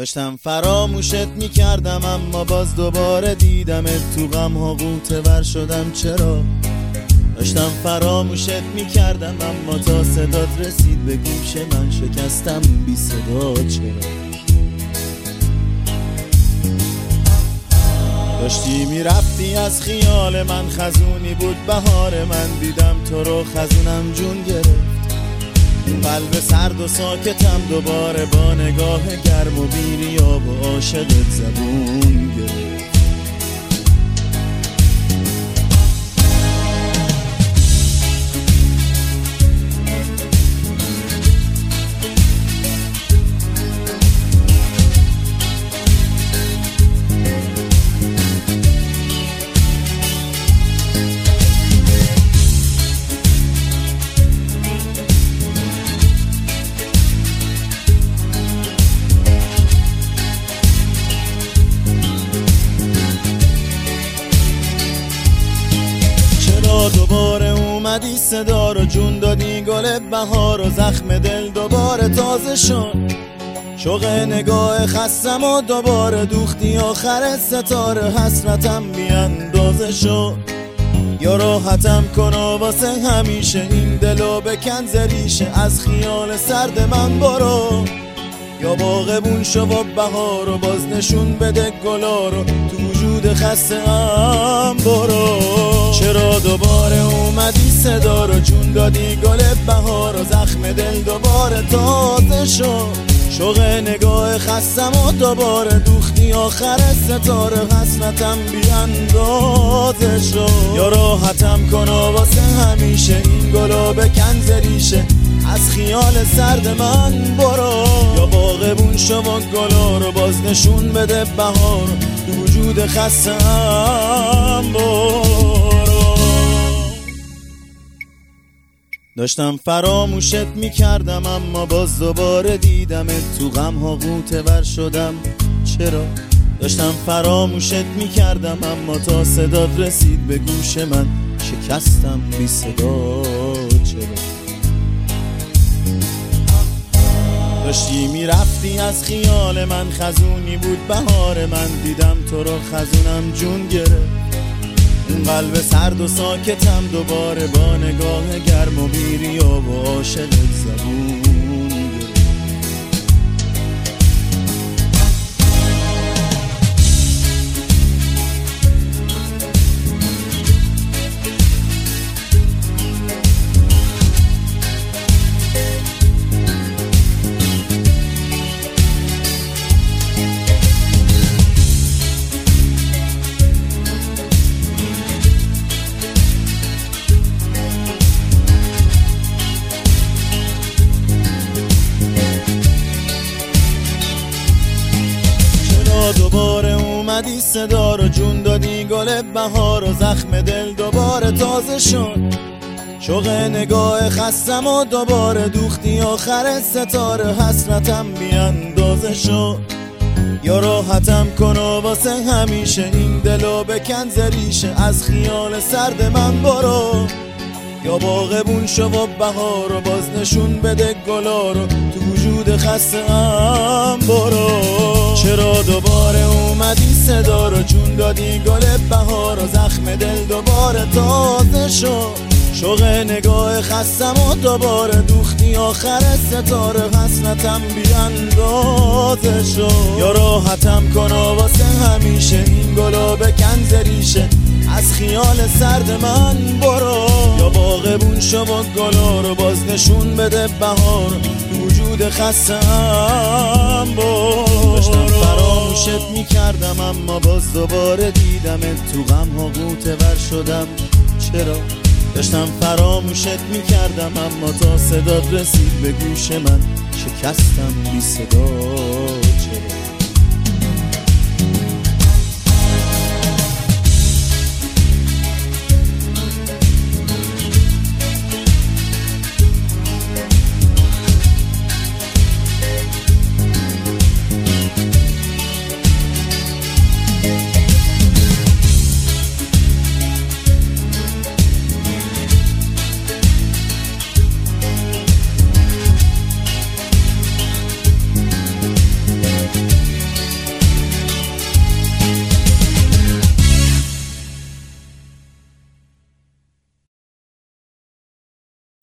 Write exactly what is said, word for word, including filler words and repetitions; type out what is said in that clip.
داشتم فراموشت میکردم اما باز دوباره دیدمت، تو غم ها غوطه ور شدم. چرا؟ داشتم فراموشت میکردم اما تا صدات رسید به گوش من شکستم بی صدا. چرا؟ داشتی میرفتی از خیال من، خزونی بود بهار من، دیدم تو رو خزونم جون گرفت. قلب سرد و ساکتم دوباره با نگاه گرم و بیریاب و عاشقت زبون گرفت. دوباره اومدی صدا رو جون دادی، گل بهار و زخم دل دوباره تازه شد. شوق نگاه خستم و دوباره دوختی آخر ستاره، حسرتم بیاندازه شد. یا راحتم کن و واسه همیشه این دلو بکن زریشه، از خیال سرد من برو. یا باغبون شو و بهار و باز نشون بده گلا رو، تو وجود خسته ام برو. چرا دوباره اومدی صدا رو جون دادی، گل بهار و زخم دل دوباره تازه شد. شوق نگاه خستم و دوباره دوختی آخر ستاره، حسرتم بیاندازه شد. یا راحتم کن و واسه همیشه این گلو بکن زریشه، از خیال سرد من برو. یا باغبون شو و گلا رو باز نشون بده بهار، تو وجود خستم برو. داشتم فراموشت میکردم اما باز دوباره دیدمت، تو غم ها غوطه ور شدم. چرا؟ داشتم فراموشت میکردم اما تا صدات رسید به گوش من شکستم بی صدا. چرا؟ داشتی میرفتی از خیال من، خزونی بود بهار من، دیدم تو رو خزونم جون گرفت. قلب سرد و ساکتم دوباره با نگاه گرم و بیریاب و عاشقت زبون گرفت. دوباره اومدی صدا رو جون دادی، گل بهار و زخم دل دوباره تازه شد. شوق نگاه خستم و دوباره دوختی آخر ستاره، حسرتم بیاندازه شد. یا راحتم کن و واسه همیشه این دلو بکن زریشه، از خیال سرد من برو. یا باغبون شو و بهار و باز نشون بده گلا رو، تو وجود خسته ام برو. چرا دوباره اومدی صدا رو جون دادی، گل بهار و زخم دل دوباره تازه شد. شوق نگاه خستم و دوباره دوختی آخر ستاره، حسرتم بیاندازه شد. یا راحتم کن و واسه همیشه این گلو بکن زریشه، از خیال سرد من برو. یا باغبون شو و گلا رو باز نشون بده بهار، تو وجود خستم برو. داشتم فراموشت میکردم اما باز دوباره دیدمت، تو غم ها غوطه ور شدم. چرا؟ داشتم فراموشت میکردم اما تا صدات رسید به گوش من شکستم بی صدا.